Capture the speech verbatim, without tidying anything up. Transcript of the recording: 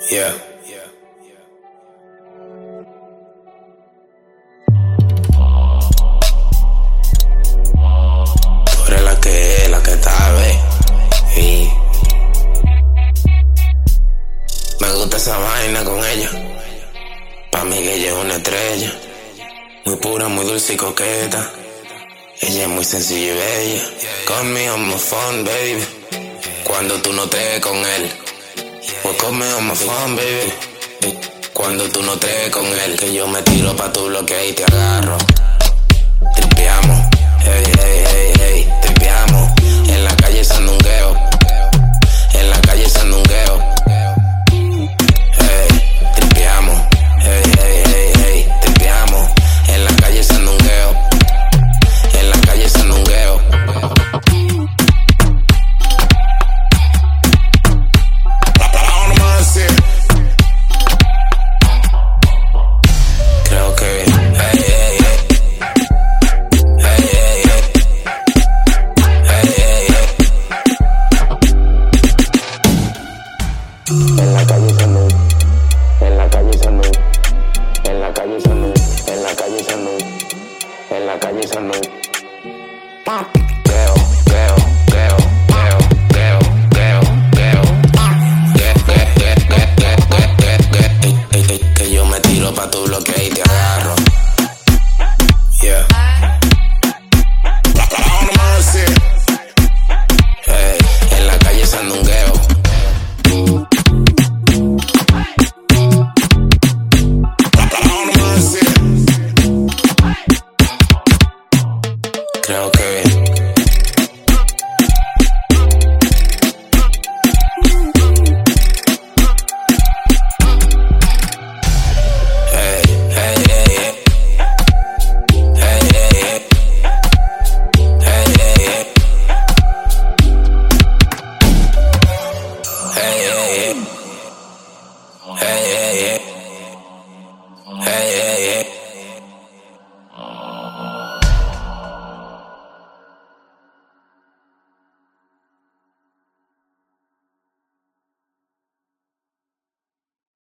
Yeah. Tú eres la que es, la que sabe. Y me gusta esa vaina con ella. Pa' mí que ella es una estrella. Muy pura, muy dulce y coqueta. Ella es muy sencilla y bella. Call me on my phone, baby. Cuando tú no estés con él. Pues call me on my phone, baby. Cuando tú no estés con él. Que yo me tiro pa' tu bloque y te agarro. Tripeamos. Hey, hey,